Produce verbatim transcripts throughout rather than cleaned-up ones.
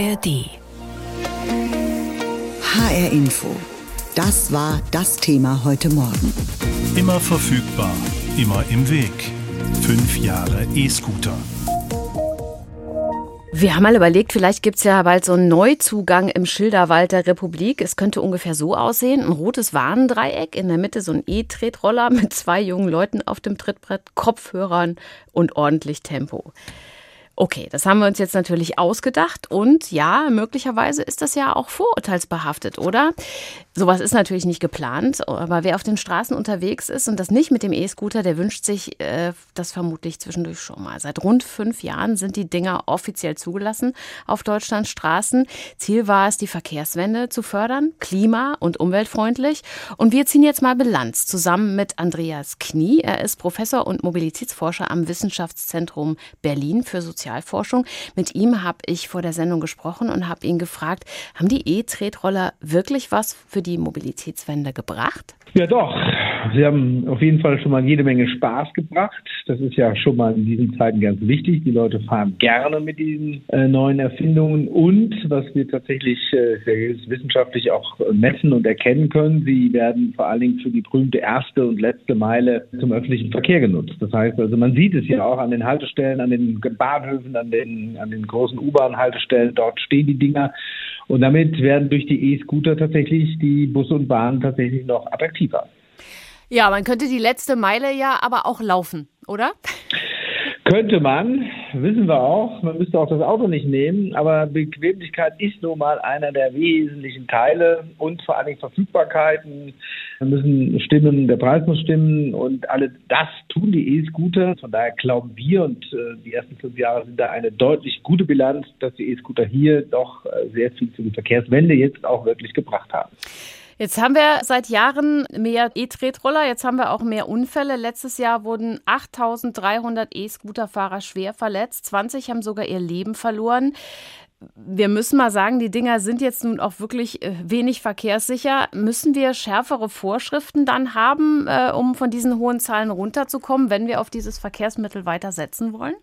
R D. H R Info. Das war das Thema heute Morgen. Immer verfügbar, immer im Weg. Fünf Jahre E-Scooter. Wir haben mal überlegt, vielleicht gibt es ja bald so einen Neuzugang im Schilderwald der Republik. Es könnte ungefähr so aussehen: ein rotes Warndreieck, in der Mitte so ein E-Tretroller mit zwei jungen Leuten auf dem Trittbrett, Kopfhörern und ordentlich Tempo. Okay, das haben wir uns jetzt natürlich ausgedacht und ja, möglicherweise ist das ja auch vorurteilsbehaftet, oder? Sowas ist natürlich nicht geplant, aber wer auf den Straßen unterwegs ist und das nicht mit dem E-Scooter, der wünscht sich äh, das vermutlich zwischendurch schon mal. Seit rund fünf Jahren sind die Dinger offiziell zugelassen auf Deutschlands Straßen. Ziel war es, die Verkehrswende zu fördern, klima- und umweltfreundlich. Und wir ziehen jetzt mal Bilanz zusammen mit Andreas Knie. Er ist Professor und Mobilitätsforscher am Wissenschaftszentrum Berlin für Sozialforschung. Mit ihm habe ich vor der Sendung gesprochen und habe ihn gefragt, haben die E-Tretroller wirklich was für die Mobilitätswende gebracht? Ja doch, sie haben auf jeden Fall schon mal jede Menge Spaß gebracht. Das ist ja schon mal in diesen Zeiten ganz wichtig. Die Leute fahren gerne mit diesen äh, neuen Erfindungen. Und was wir tatsächlich äh, wissenschaftlich auch messen und erkennen können, sie werden vor allen Dingen für die berühmte erste und letzte Meile zum öffentlichen Verkehr genutzt. Das heißt also, man sieht es ja auch an den Haltestellen, an den Bahnhöfen, an den, an den großen U-Bahn-Haltestellen. Dort stehen die Dinger. Und damit werden durch die E-Scooter tatsächlich die Busse und Bahnen tatsächlich noch attraktiver. Ja, man könnte die letzte Meile ja aber auch laufen, oder? Könnte man, wissen wir auch. Man müsste auch das Auto nicht nehmen. Aber Bequemlichkeit ist nun mal einer der wesentlichen Teile und vor allem Verfügbarkeiten. Wir müssen stimmen, der Preis muss stimmen und alle das tun die E-Scooter. Von daher glauben wir, und äh, die ersten fünf Jahre sind da eine deutlich gute Bilanz, dass die E-Scooter hier doch äh, sehr viel für die Verkehrswende jetzt auch wirklich gebracht haben. Jetzt haben wir seit Jahren mehr E-Tretroller, jetzt haben wir auch mehr Unfälle. Letztes Jahr wurden achttausenddreihundert E-Scooterfahrer schwer verletzt, zwanzig haben sogar ihr Leben verloren. Wir müssen mal sagen, die Dinger sind jetzt nun auch wirklich wenig verkehrssicher. Müssen wir schärfere Vorschriften dann haben, äh, um von diesen hohen Zahlen runterzukommen, wenn wir auf dieses Verkehrsmittel weiter setzen wollen?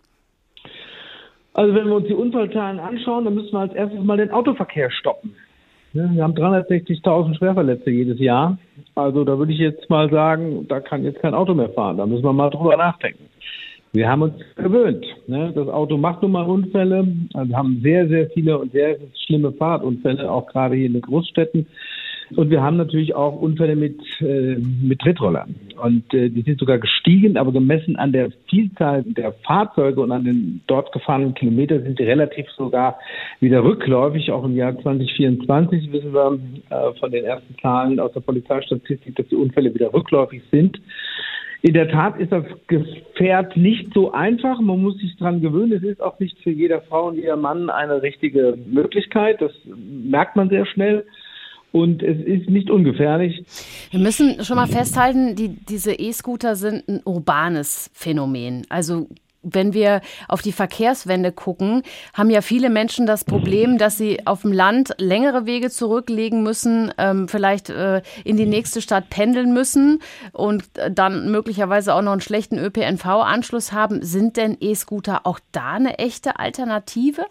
Also wenn wir uns die Unfallzahlen anschauen, dann müssen wir als erstes mal den Autoverkehr stoppen. Wir haben dreihundertsechzigtausend Schwerverletzte jedes Jahr. Also da würde ich jetzt mal sagen, da kann jetzt kein Auto mehr fahren. Da müssen wir mal drüber nachdenken. Wir haben uns gewöhnt. Ne? Das Auto macht nun mal Unfälle. Also wir haben sehr, sehr viele und sehr schlimme Fahrradunfälle, auch gerade hier in den Großstädten. Und wir haben natürlich auch Unfälle mit, äh, mit Tretrollern. Und äh, die sind sogar gestiegen, aber gemessen an der Vielzahl der Fahrzeuge und an den dort gefahrenen Kilometern sind die relativ sogar wieder rückläufig. Auch im Jahr zwanzig vierundzwanzig wissen wir äh, von den ersten Zahlen aus der Polizeistatistik, dass die Unfälle wieder rückläufig sind. In der Tat ist das Gefährt nicht so einfach. Man muss sich dran gewöhnen. Es ist auch nicht für jede Frau und jeder Mann eine richtige Möglichkeit. Das merkt man sehr schnell. Und es ist nicht ungefährlich. Wir müssen schon mal festhalten, die, diese E-Scooter sind ein urbanes Phänomen. Also wenn wir auf die Verkehrswende gucken, haben ja viele Menschen das Problem, dass sie auf dem Land längere Wege zurücklegen müssen, ähm, vielleicht äh, in die nächste Stadt pendeln müssen und dann möglicherweise auch noch einen schlechten Ö P N V-Anschluss haben. Sind denn E-Scooter auch da eine echte Alternative?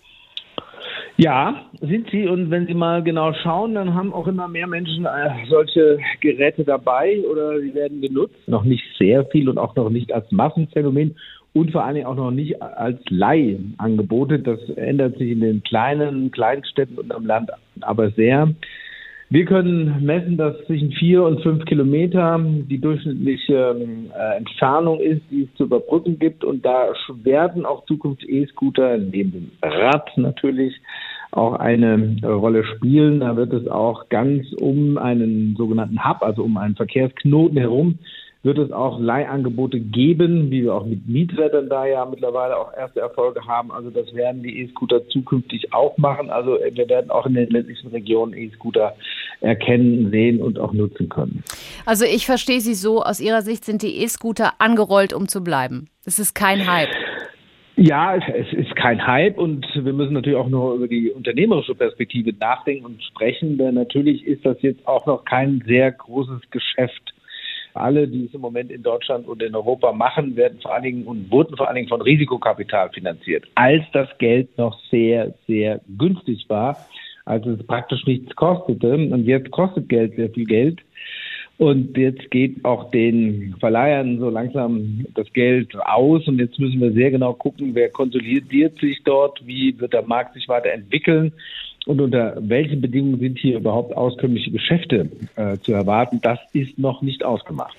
Ja, sind sie. Und wenn Sie mal genau schauen, dann haben auch immer mehr Menschen äh, solche Geräte dabei oder sie werden genutzt. Noch nicht sehr viel und auch noch nicht als Massenphänomen und vor allen Dingen auch noch nicht als Leihangebote. Das ändert sich in den kleinen Kleinstädten und am Land aber sehr. Wir können messen, dass zwischen vier und fünf Kilometer die durchschnittliche äh, Entfernung ist, die es zu überbrücken gibt. Und da werden auch zukünftig E-Scooter neben dem Rad natürlich auch eine äh, Rolle spielen. Da wird es auch ganz um einen sogenannten Hub, also um einen Verkehrsknoten herum, wird es auch Leihangebote geben, wie wir auch mit Mieträdern da ja mittlerweile auch erste Erfolge haben. Also das werden die E-Scooter zukünftig auch machen. Also wir werden auch in den ländlichen Regionen E-Scooter erkennen, sehen und auch nutzen können. Also ich verstehe Sie so, aus Ihrer Sicht sind die E-Scooter angerollt, um zu bleiben. Es ist kein Hype. Ja, es ist kein Hype und wir müssen natürlich auch noch über die unternehmerische Perspektive nachdenken und sprechen, denn natürlich ist das jetzt auch noch kein sehr großes Geschäft. Alle, die es im Moment in Deutschland und in Europa machen, werden vor allen Dingen und wurden vor allen Dingen von Risikokapital finanziert, als das Geld noch sehr, sehr günstig war, als es praktisch nichts kostete. Und jetzt kostet Geld sehr viel Geld. Und jetzt geht auch den Verleihern so langsam das Geld aus. Und jetzt müssen wir sehr genau gucken, wer konsolidiert sich dort, wie wird der Markt sich weiterentwickeln und unter welchen Bedingungen sind hier überhaupt auskömmliche Geschäfte äh, zu erwarten. Das ist noch nicht ausgemacht.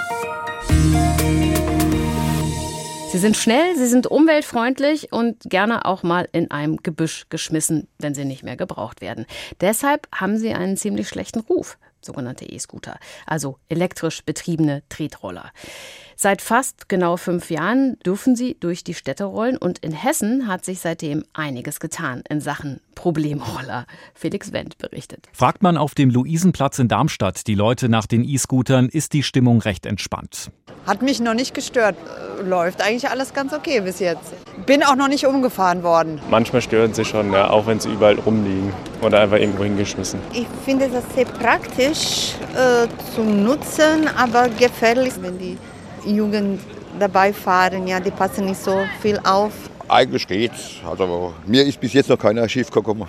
Sie sind schnell, sie sind umweltfreundlich und gerne auch mal in einem Gebüsch geschmissen, wenn sie nicht mehr gebraucht werden. Deshalb haben sie einen ziemlich schlechten Ruf, sogenannte E-Scooter, also elektrisch betriebene Tretroller. Seit fast genau fünf Jahren dürfen sie durch die Städte rollen und in Hessen hat sich seitdem einiges getan in Sachen Problemroller. Felix Wendt berichtet. Fragt man auf dem Luisenplatz in Darmstadt die Leute nach den E-Scootern, ist die Stimmung recht entspannt. Hat mich noch nicht gestört. Läuft eigentlich alles ganz okay bis jetzt. Bin auch noch nicht umgefahren worden. Manchmal stören sie schon, ja, auch wenn sie überall rumliegen oder einfach irgendwo hingeschmissen. Ich finde das sehr praktisch äh, zum Nutzen, aber gefährlich, wenn die Jugend dabei fahren. Ja, die passen nicht so viel auf. Eigentlich geht's. Also mir ist bis jetzt noch keiner schief gekommen.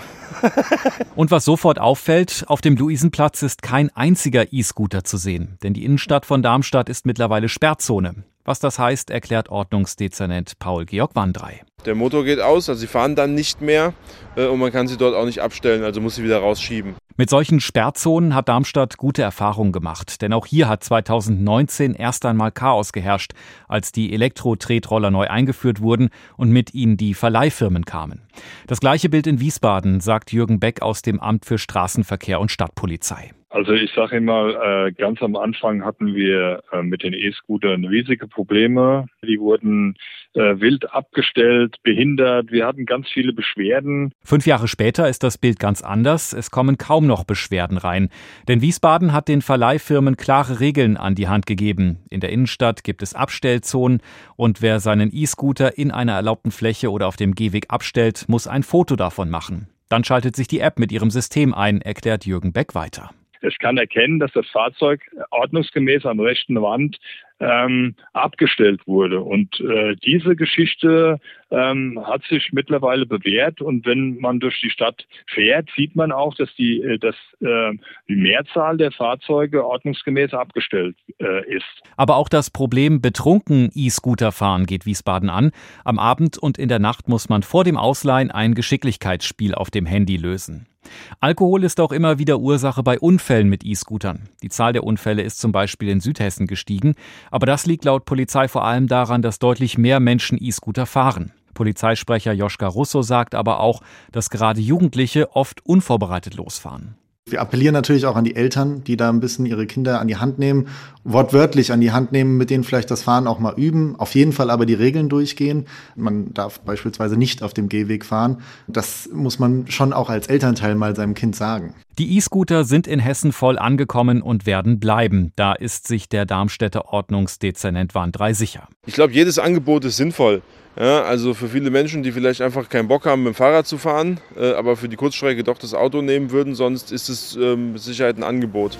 Und was sofort auffällt, auf dem Luisenplatz ist kein einziger E-Scooter zu sehen. Denn die Innenstadt von Darmstadt ist mittlerweile Sperrzone. Was das heißt, erklärt Ordnungsdezernent Paul-Georg Wandrey. Der Motor geht aus, also sie fahren dann nicht mehr äh, und man kann sie dort auch nicht abstellen, also muss sie wieder rausschieben. Mit solchen Sperrzonen hat Darmstadt gute Erfahrungen gemacht. Denn auch hier hat zweitausendneunzehn erst einmal Chaos geherrscht, als die Elektro-Tretroller neu eingeführt wurden und mit ihnen die Verleihfirmen kamen. Das gleiche Bild in Wiesbaden, sagt Jürgen Beck aus dem Amt für Straßenverkehr und Stadtpolizei. Also ich sage immer, äh, ganz am Anfang hatten wir äh, mit den E-Scootern riesige Probleme. Die wurden äh, wild abgestellt, behindert. Wir hatten ganz viele Beschwerden. Fünf Jahre später ist das Bild ganz anders. Es kommen kaum noch Beschwerden rein. Denn Wiesbaden hat den Verleihfirmen klare Regeln an die Hand gegeben. In der Innenstadt gibt es Abstellzonen und wer seinen E-Scooter in einer erlaubten Fläche oder auf dem Gehweg abstellt, muss ein Foto davon machen. Dann schaltet sich die App mit ihrem System ein, erklärt Jürgen Beck weiter. Es kann erkennen, dass das Fahrzeug ordnungsgemäß am rechten Rand ähm, abgestellt wurde. Und äh, diese Geschichte ähm, hat sich mittlerweile bewährt. Und wenn man durch die Stadt fährt, sieht man auch, dass die, äh, dass, äh, die Mehrzahl der Fahrzeuge ordnungsgemäß abgestellt äh, ist. Aber auch das Problem betrunken E-Scooter fahren geht Wiesbaden an. Am Abend und in der Nacht muss man vor dem Ausleihen ein Geschicklichkeitsspiel auf dem Handy lösen. Alkohol ist auch immer wieder Ursache bei Unfällen mit E-Scootern. Die Zahl der Unfälle ist zum Beispiel in Südhessen gestiegen. Aber das liegt laut Polizei vor allem daran, dass deutlich mehr Menschen E-Scooter fahren. Polizeisprecher Joschka Russo sagt aber auch, dass gerade Jugendliche oft unvorbereitet losfahren. Wir appellieren natürlich auch an die Eltern, die da ein bisschen ihre Kinder an die Hand nehmen, wortwörtlich an die Hand nehmen, mit denen vielleicht das Fahren auch mal üben, auf jeden Fall aber die Regeln durchgehen. Man darf beispielsweise nicht auf dem Gehweg fahren. Das muss man schon auch als Elternteil mal seinem Kind sagen. Die E-Scooter sind in Hessen voll angekommen und werden bleiben. Da ist sich der Darmstädter Ordnungsdezernent Wandrey sicher. Ich glaube, jedes Angebot ist sinnvoll. Ja, also für viele Menschen, die vielleicht einfach keinen Bock haben, mit dem Fahrrad zu fahren, äh, aber für die Kurzstrecke doch das Auto nehmen würden, sonst ist es ähm, mit Sicherheit ein Angebot.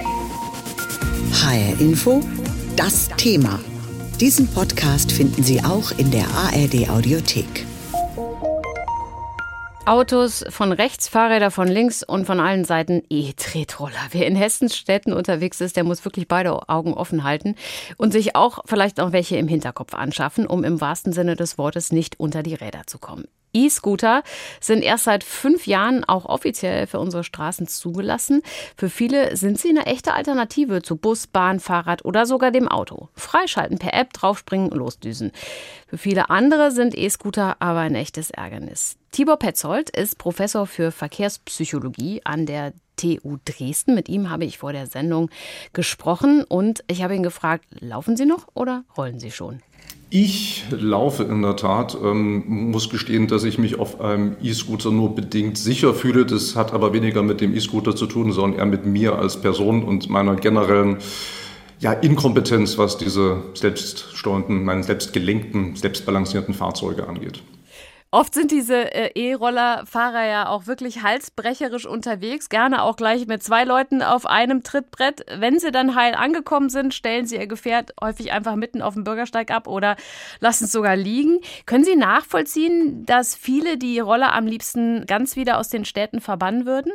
H R Info, das Thema. Diesen Podcast finden Sie auch in der A R D Audiothek. Autos von rechts, Fahrräder von links und von allen Seiten E-Tretroller. Wer in Hessens Städten unterwegs ist, der muss wirklich beide Augen offen halten und sich auch vielleicht auch welche im Hinterkopf anschaffen, um im wahrsten Sinne des Wortes nicht unter die Räder zu kommen. E-Scooter sind erst seit fünf Jahren auch offiziell für unsere Straßen zugelassen. Für viele sind sie eine echte Alternative zu Bus, Bahn, Fahrrad oder sogar dem Auto. Freischalten per App, draufspringen, losdüsen. Für viele andere sind E-Scooter aber ein echtes Ärgernis. Tibor Petzold ist Professor für Verkehrspsychologie an der T U Dresden. Mit ihm habe ich vor der Sendung gesprochen und ich habe ihn gefragt, laufen Sie noch oder rollen Sie schon? Ich laufe in der Tat, ähm, muss gestehen, dass ich mich auf einem E-Scooter nur bedingt sicher fühle. Das hat aber weniger mit dem E-Scooter zu tun, sondern eher mit mir als Person und meiner generellen ja, Inkompetenz, was diese selbststeuernden, meine selbstgelenkten, selbstbalancierten Fahrzeuge angeht. Oft sind diese äh, E-Roller-Fahrer ja auch wirklich halsbrecherisch unterwegs, gerne auch gleich mit zwei Leuten auf einem Trittbrett. Wenn sie dann heil angekommen sind, stellen sie ihr Gefährt häufig einfach mitten auf dem Bürgersteig ab oder lassen es sogar liegen. Können Sie nachvollziehen, dass viele die Roller am liebsten ganz wieder aus den Städten verbannen würden?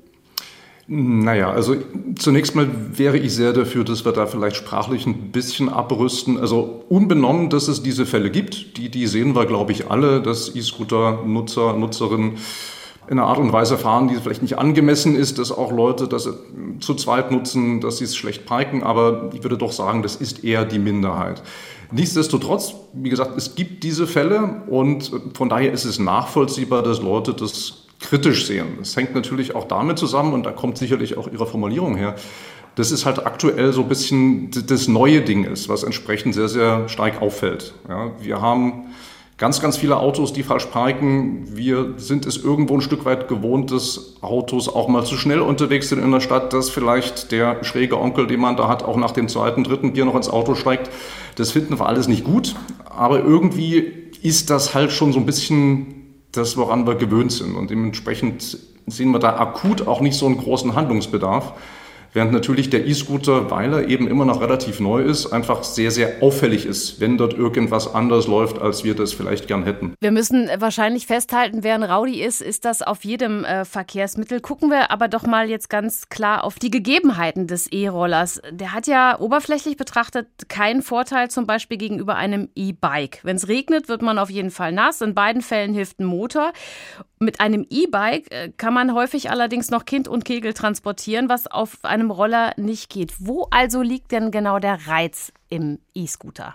Naja, also zunächst mal wäre ich sehr dafür, dass wir da vielleicht sprachlich ein bisschen abrüsten. Also unbenommen, dass es diese Fälle gibt, die, die sehen wir, glaube ich, alle, dass E-Scooter-Nutzer, Nutzerinnen in einer Art und Weise fahren, die vielleicht nicht angemessen ist, dass auch Leute das zu zweit nutzen, dass sie es schlecht parken. Aber ich würde doch sagen, das ist eher die Minderheit. Nichtsdestotrotz, wie gesagt, es gibt diese Fälle und von daher ist es nachvollziehbar, dass Leute das kritisch sehen. Das hängt natürlich auch damit zusammen, und da kommt sicherlich auch Ihre Formulierung her, dass es halt aktuell so ein bisschen das neue Ding ist, was entsprechend sehr, sehr stark auffällt. Ja, wir haben ganz, ganz viele Autos, die falsch parken. Wir sind es irgendwo ein Stück weit gewohnt, dass Autos auch mal zu schnell unterwegs sind in der Stadt, dass vielleicht der schräge Onkel, den man da hat, auch nach dem zweiten, dritten Bier noch ins Auto steigt. Das finden wir alles nicht gut, aber irgendwie ist das halt schon so ein bisschen das, woran wir gewöhnt sind. Und dementsprechend sehen wir da akut auch nicht so einen großen Handlungsbedarf. Während natürlich der E-Scooter, weil er eben immer noch relativ neu ist, einfach sehr, sehr auffällig ist, wenn dort irgendwas anders läuft, als wir das vielleicht gern hätten. Wir müssen wahrscheinlich festhalten, wer ein Rowdy ist, ist das auf jedem äh, Verkehrsmittel. Gucken wir aber doch mal jetzt ganz klar auf die Gegebenheiten des E-Rollers. Der hat ja oberflächlich betrachtet keinen Vorteil zum Beispiel gegenüber einem E-Bike. Wenn es regnet, wird man auf jeden Fall nass. In beiden Fällen hilft ein Motor. Mit einem E-Bike äh, kann man häufig allerdings noch Kind und Kegel transportieren, was auf einem Roller nicht geht. Wo also liegt denn genau der Reiz im E-Scooter?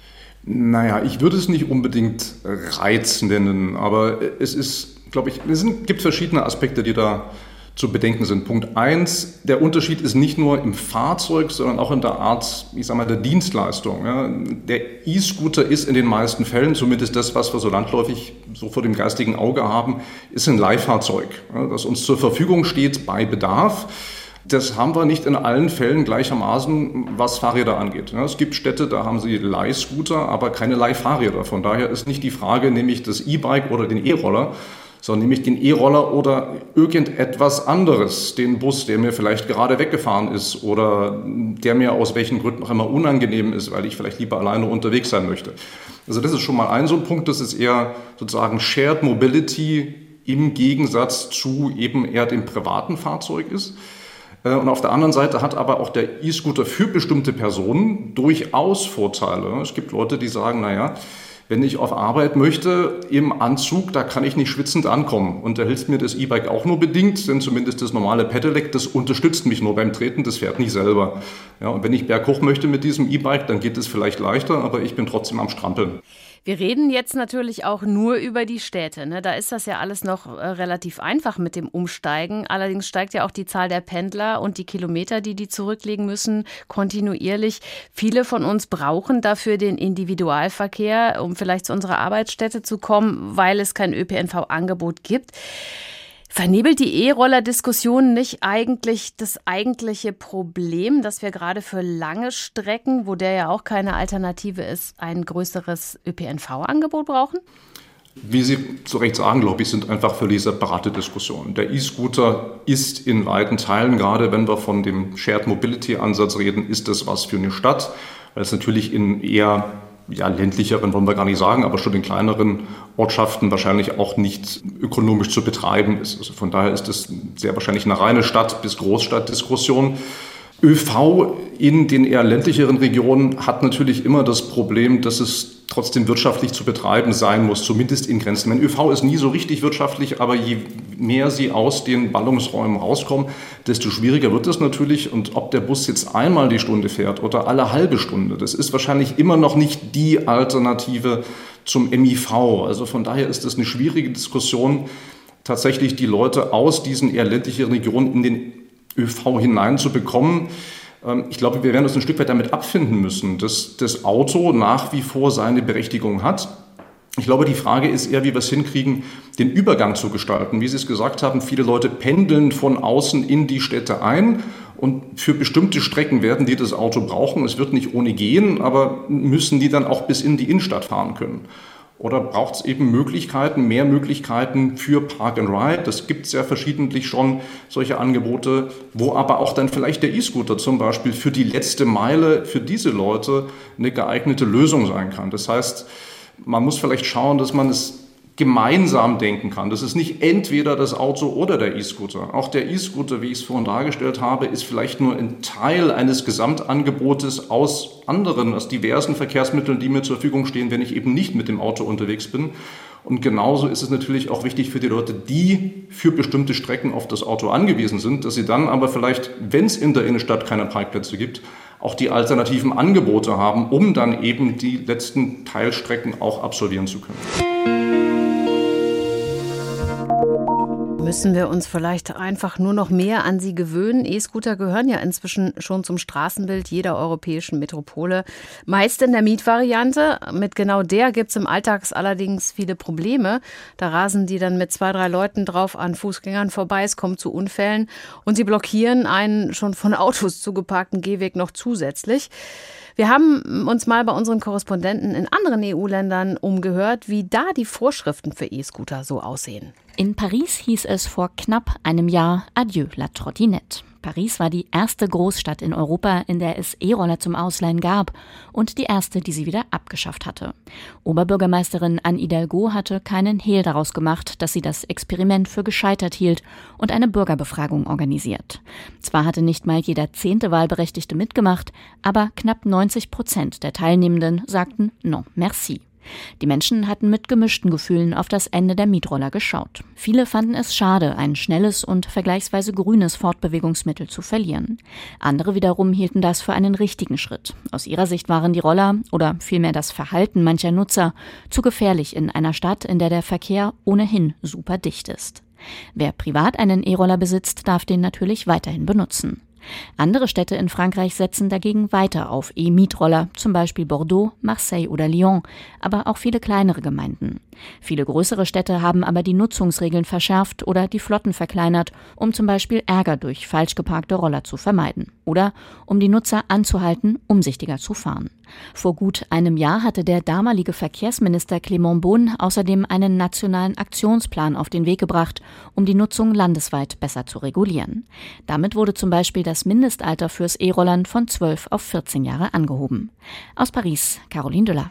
Naja, ich würde es nicht unbedingt Reiz nennen, aber es ist, glaube ich, es sind, gibt verschiedene Aspekte, die da zu bedenken sind. Punkt eins, der Unterschied ist nicht nur im Fahrzeug, sondern auch in der Art, ich sag mal, der Dienstleistung. Ja. Der E-Scooter ist in den meisten Fällen, zumindest das, was wir so landläufig so vor dem geistigen Auge haben, ist ein Leihfahrzeug, ja, das uns zur Verfügung steht bei Bedarf. Das haben wir nicht in allen Fällen gleichermaßen, was Fahrräder angeht. Ja, es gibt Städte, da haben sie Leihscooter, aber keine Leihfahrräder. Von daher ist nicht die Frage, nehme ich das E-Bike oder den E-Roller, sondern nehme ich den E-Roller oder irgendetwas anderes, den Bus, der mir vielleicht gerade weggefahren ist oder der mir aus welchen Gründen auch immer unangenehm ist, weil ich vielleicht lieber alleine unterwegs sein möchte. Also das ist schon mal ein so ein Punkt, das ist eher sozusagen Shared Mobility im Gegensatz zu eben eher dem privaten Fahrzeug ist. Und auf der anderen Seite hat aber auch der E-Scooter für bestimmte Personen durchaus Vorteile. Es gibt Leute, die sagen, naja, wenn ich auf Arbeit möchte, im Anzug, da kann ich nicht schwitzend ankommen. Und da hilft mir das E-Bike auch nur bedingt, denn zumindest das normale Pedelec, das unterstützt mich nur beim Treten, das fährt nicht selber. Ja, und wenn ich berghoch möchte mit diesem E-Bike, dann geht es vielleicht leichter, aber ich bin trotzdem am Strampeln. Wir reden jetzt natürlich auch nur über die Städte, ne? Da ist das ja alles noch äh, relativ einfach mit dem Umsteigen. Allerdings steigt ja auch die Zahl der Pendler und die Kilometer, die die zurücklegen müssen, kontinuierlich. Viele von uns brauchen dafür den Individualverkehr, um vielleicht zu unserer Arbeitsstätte zu kommen, weil es kein Ö P N V-Angebot gibt. Vernebelt die E-Roller-Diskussion nicht eigentlich das eigentliche Problem, dass wir gerade für lange Strecken, wo der ja auch keine Alternative ist, ein größeres Ö P N V-Angebot brauchen? Wie Sie zu Recht sagen, glaube ich, sind einfach völlig separate Diskussionen. Der E-Scooter ist in weiten Teilen, gerade wenn wir von dem Shared Mobility-Ansatz reden, ist das was für eine Stadt, weil es natürlich in eher ja, ländlicheren, wollen wir gar nicht sagen, aber schon in kleineren Ortschaften wahrscheinlich auch nicht ökonomisch zu betreiben ist. Also von daher ist das sehr wahrscheinlich eine reine Stadt- bis Großstadtdiskussion. ÖV in den eher ländlicheren Regionen hat natürlich immer das Problem, dass es trotzdem wirtschaftlich zu betreiben sein muss, zumindest in Grenzen. Mein ÖV ist nie so richtig wirtschaftlich, aber je mehr sie aus den Ballungsräumen rauskommen, desto schwieriger wird es natürlich. Und ob der Bus jetzt einmal die Stunde fährt oder alle halbe Stunde, das ist wahrscheinlich immer noch nicht die Alternative zum M I V. Also von daher ist es eine schwierige Diskussion, tatsächlich die Leute aus diesen eher ländlichen Regionen in den ÖV hineinzubekommen. Ich glaube, wir werden uns ein Stück weit damit abfinden müssen, dass das Auto nach wie vor seine Berechtigung hat. Ich glaube, die Frage ist eher, wie wir es hinkriegen, den Übergang zu gestalten. Wie Sie es gesagt haben, viele Leute pendeln von außen in die Städte ein und für bestimmte Strecken werden die das Auto brauchen. Es wird nicht ohne gehen, aber müssen die dann auch bis in die Innenstadt fahren können. Oder braucht es eben Möglichkeiten, mehr Möglichkeiten für Park and Ride? Das gibt es ja verschiedentlich schon, solche Angebote, wo aber auch dann vielleicht der E-Scooter zum Beispiel für die letzte Meile für diese Leute eine geeignete Lösung sein kann. Das heißt, man muss vielleicht schauen, dass man es gemeinsam denken kann. Das ist nicht entweder das Auto oder der E-Scooter. Auch der E-Scooter, wie ich es vorhin dargestellt habe, ist vielleicht nur ein Teil eines Gesamtangebotes aus anderen, aus diversen Verkehrsmitteln, die mir zur Verfügung stehen, wenn ich eben nicht mit dem Auto unterwegs bin. Und genauso ist es natürlich auch wichtig für die Leute, die für bestimmte Strecken auf das Auto angewiesen sind, dass sie dann aber vielleicht, wenn es in der Innenstadt keine Parkplätze gibt, auch die alternativen Angebote haben, um dann eben die letzten Teilstrecken auch absolvieren zu können. Müssen wir uns vielleicht einfach nur noch mehr an sie gewöhnen? E-Scooter gehören ja inzwischen schon zum Straßenbild jeder europäischen Metropole. Meist in der Mietvariante. Mit genau der gibt es im Alltag allerdings viele Probleme. Da rasen die dann mit zwei, drei Leuten drauf an Fußgängern vorbei. Es kommt zu Unfällen und sie blockieren einen schon von Autos zugeparkten Gehweg noch zusätzlich. Wir haben uns mal bei unseren Korrespondenten in anderen E U-Ländern umgehört, wie da die Vorschriften für E-Scooter so aussehen. In Paris hieß es vor knapp einem Jahr Adieu la Trottinette. Paris war die erste Großstadt in Europa, in der es E-Roller zum Ausleihen gab und die erste, die sie wieder abgeschafft hatte. Oberbürgermeisterin Anne Hidalgo hatte keinen Hehl daraus gemacht, dass sie das Experiment für gescheitert hielt und eine Bürgerbefragung organisiert. Zwar hatte nicht mal jeder zehnte Wahlberechtigte mitgemacht, aber knapp neunzig Prozent der Teilnehmenden sagten non merci. Die Menschen hatten mit gemischten Gefühlen auf das Ende der Mietroller geschaut. Viele fanden es schade, ein schnelles und vergleichsweise grünes Fortbewegungsmittel zu verlieren. Andere wiederum hielten das für einen richtigen Schritt. Aus ihrer Sicht waren die Roller, oder vielmehr das Verhalten mancher Nutzer, zu gefährlich in einer Stadt, in der der Verkehr ohnehin super dicht ist. Wer privat einen E-Roller besitzt, darf den natürlich weiterhin benutzen. Andere Städte in Frankreich setzen dagegen weiter auf E-Mietroller, zum Beispiel Bordeaux, Marseille oder Lyon, aber auch viele kleinere Gemeinden. Viele größere Städte haben aber die Nutzungsregeln verschärft oder die Flotten verkleinert, um zum Beispiel Ärger durch falsch geparkte Roller zu vermeiden oder um die Nutzer anzuhalten, umsichtiger zu fahren. Vor gut einem Jahr hatte der damalige Verkehrsminister Clément Beaune außerdem einen nationalen Aktionsplan auf den Weg gebracht, um die Nutzung landesweit besser zu regulieren. Damit wurde zum Beispiel das Mindestalter fürs E-Rollern von zwölf auf vierzehn Jahre angehoben. Aus Paris, Caroline Düller.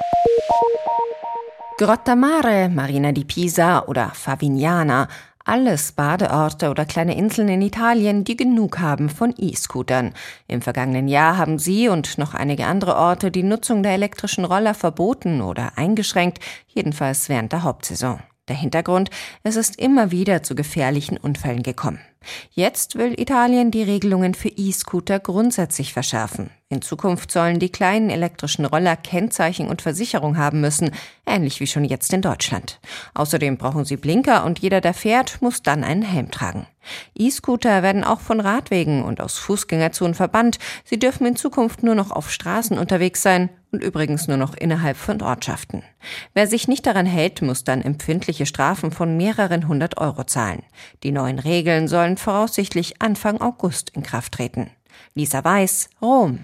Grotta Mare, Marina di Pisa oder Favignana, alles Badeorte oder kleine Inseln in Italien, die genug haben von E-Scootern. Im vergangenen Jahr haben sie und noch einige andere Orte die Nutzung der elektrischen Roller verboten oder eingeschränkt, jedenfalls während der Hauptsaison. Der Hintergrund: Es ist immer wieder zu gefährlichen Unfällen gekommen. Jetzt will Italien die Regelungen für E-Scooter grundsätzlich verschärfen. In Zukunft sollen die kleinen elektrischen Roller Kennzeichen und Versicherung haben müssen, ähnlich wie schon jetzt in Deutschland. Außerdem brauchen sie Blinker und jeder, der fährt, muss dann einen Helm tragen. E-Scooter werden auch von Radwegen und aus Fußgängerzonen verbannt. Sie dürfen in Zukunft nur noch auf Straßen unterwegs sein und übrigens nur noch innerhalb von Ortschaften. Wer sich nicht daran hält, muss dann empfindliche Strafen von mehreren hundert Euro zahlen. Die neuen Regeln sollen voraussichtlich Anfang August in Kraft treten. Lisa Weiß, Rom.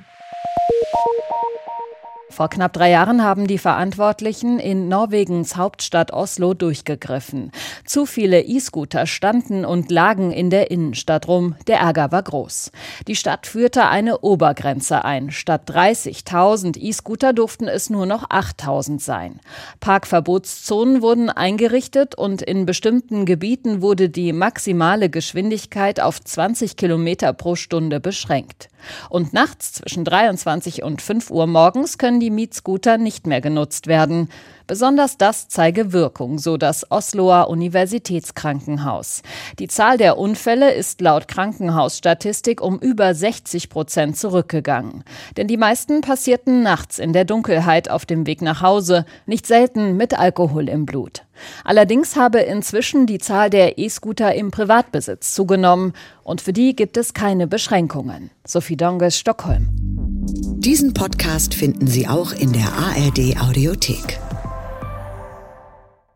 Vor knapp drei Jahren haben die Verantwortlichen in Norwegens Hauptstadt Oslo durchgegriffen. Zu viele E-Scooter standen und lagen in der Innenstadt rum. Der Ärger war groß. Die Stadt führte eine Obergrenze ein. Statt dreißigtausend E-Scooter durften es nur noch achttausend sein. Parkverbotszonen wurden eingerichtet und in bestimmten Gebieten wurde die maximale Geschwindigkeit auf zwanzig Kilometer pro Stunde beschränkt. Und nachts zwischen dreiundzwanzig und fünf Uhr morgens können die Mietscooter nicht mehr genutzt werden. Besonders das zeige Wirkung, so das Osloer Universitätskrankenhaus. Die Zahl der Unfälle ist laut Krankenhausstatistik um über sechzig Prozent zurückgegangen. Denn die meisten passierten nachts in der Dunkelheit auf dem Weg nach Hause, nicht selten mit Alkohol im Blut. Allerdings habe inzwischen die Zahl der E-Scooter im Privatbesitz zugenommen und für die gibt es keine Beschränkungen. Sophie Donges, Stockholm. Diesen Podcast finden Sie auch in der A R D Audiothek.